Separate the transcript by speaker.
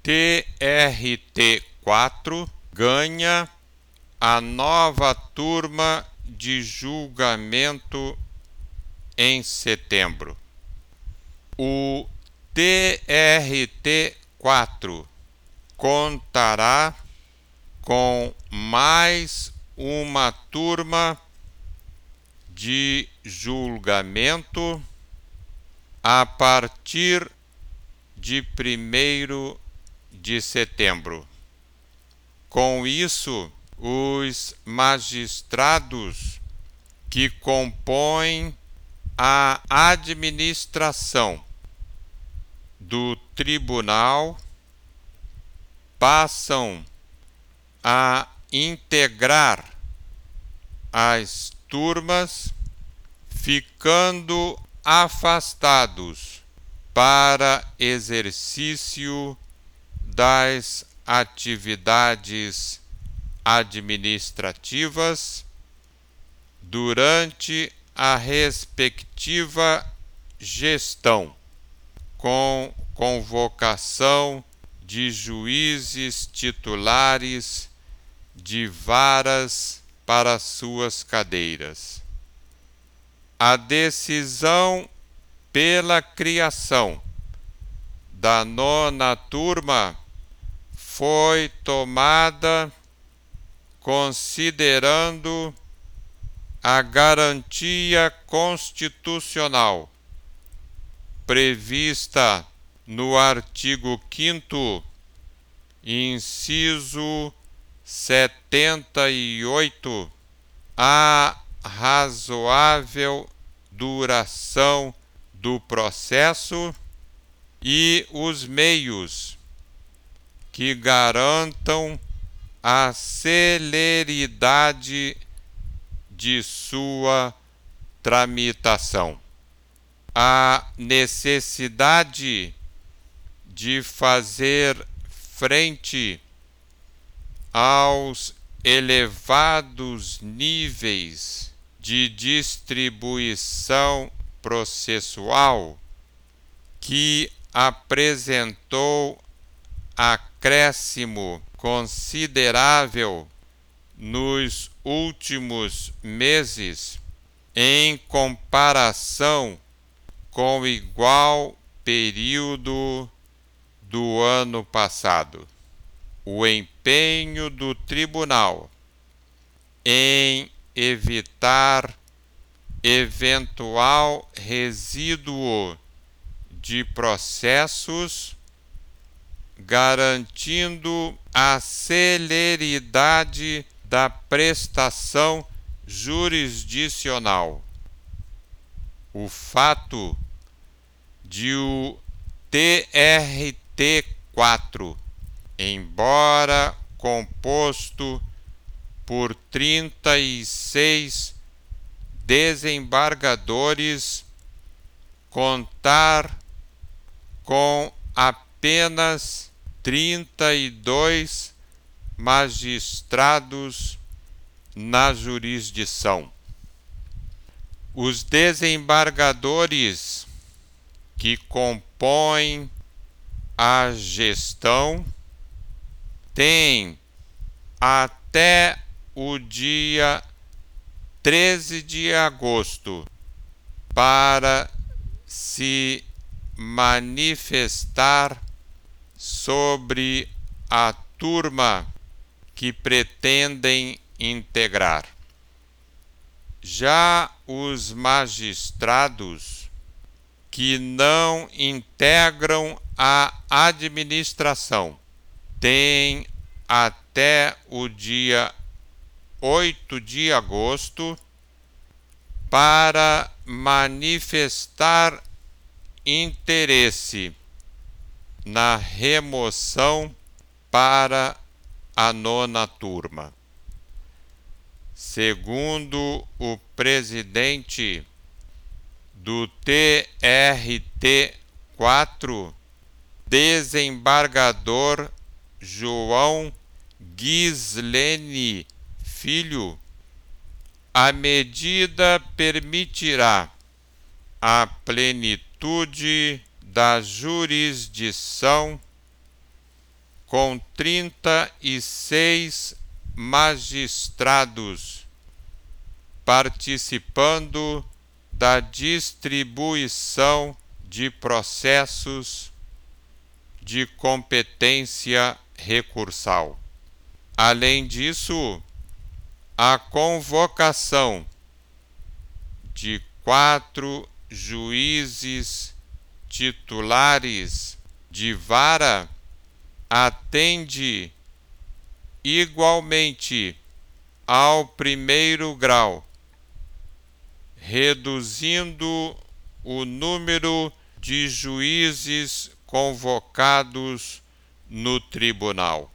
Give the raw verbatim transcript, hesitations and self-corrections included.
Speaker 1: T R T quatro ganha a nova turma de julgamento em setembro. O T R T quatro contará com mais uma turma de julgamento a partir de primeiro de setembro. Com isso, os magistrados que compõem a administração do tribunal passam a integrar as turmas, ficando afastados para exercício das atividades administrativas durante a respectiva gestão, com convocação de juízes titulares de varas para suas cadeiras. A decisão pela criação da nona turma foi tomada considerando a garantia constitucional prevista no artigo quinto, inciso setenta e oito, a razoável duração do processo e os meios que garantam a celeridade de sua tramitação. A necessidade de fazer frente aos elevados níveis de distribuição processual que apresentou acréscimo considerável nos últimos meses em comparação com o igual período do ano passado. O empenho do tribunal em evitar eventual resíduo de processos, garantindo a celeridade da prestação jurisdicional. O fato de o T R T quatro, embora composto por trinta e seis desembargadores, contar com apenas trinta e dois magistrados na jurisdição. Os desembargadores que compõem a gestão têm até o dia treze de agosto para se manifestar sobre a turma que pretendem integrar. Já os magistrados que não integram a administração têm até o dia oito de agosto para manifestar interesse na remoção para a nona turma. Segundo o presidente do T R T quatro, desembargador João Gislene Filho, a medida permitirá a plenitude da jurisdição com trinta e seis magistrados participando da distribuição de processos de competência recursal. Além disso, a convocação de quatro juízes titulares de vara atende igualmente ao primeiro grau, reduzindo o número de juízes convocados no tribunal.